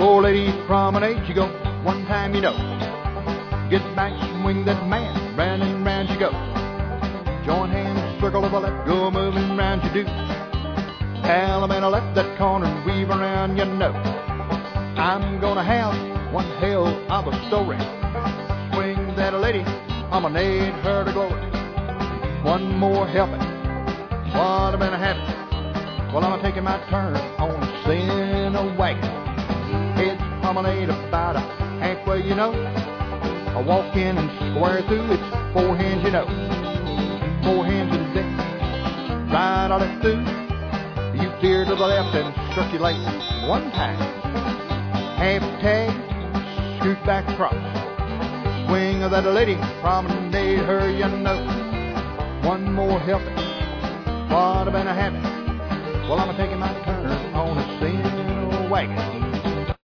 Four ladies promenade, you go one time, you know. Get back, swing that man, round and round you go. Join hands, circle of a left, go moving round you do. Alabama left that corner and weave around, you know. I'm gonna have one hell of a story. Swing that lady, promenade her to glory. One more helping, what a been happening. Well, I'm taking my turn on a Santa wagon. Heads promenade about a halfway, you know. I walk in and square through, it's four hands, you know. Four hands in deck, right on it through. You veer to the left and circulate one time. Half tag, scoot back across. Swing of that lady, promenade her, you know. One more helping, what a been a habit. Well, I'm taking my turn on a Santa wagon.